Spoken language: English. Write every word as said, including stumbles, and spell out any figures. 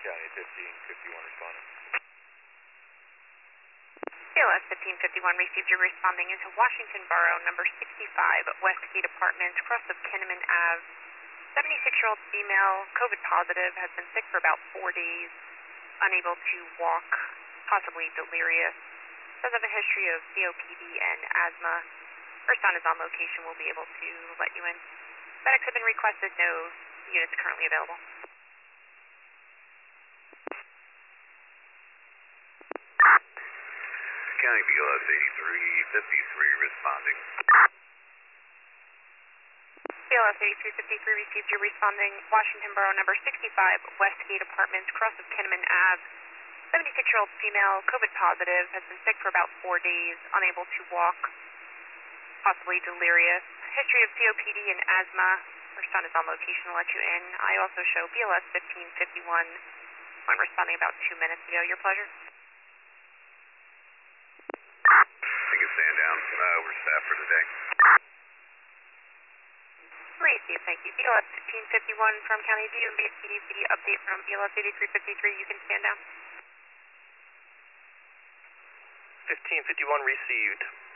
County, fifteen fifty-one responding. B L S fifteen fifty-one received your responding into Washington Borough, number sixty-five, Westgate Apartments, cross of Kinnaman Ave. seventy-six-year-old female, COVID positive, has been sick for about four days, unable to walk, possibly delirious. Does have a history of C O P D and asthma. Her son is on location, will be able to let you in. FedEx have been requested, no units currently available. County B L S eighty-three fifty-three responding. B L S eighty-three fifty-three received your responding Washington Borough, number sixty-five, Westgate Apartments, cross of Kinnaman Ave. seventy-six-year-old female, COVID positive, has been sick for about four days, unable to walk, possibly delirious. History of C O P D and asthma. Her son is on location to let you in. I also show B L S fifteen fifty-one when responding about two minutes ago. Your pleasure. I can stand down. Uh, we're staffed for today. Received, thank you. B L S fifteen fifty-one from County View. Received the update from B L S eighty-three fifty-three. You can stand down. fifteen fifty-one received.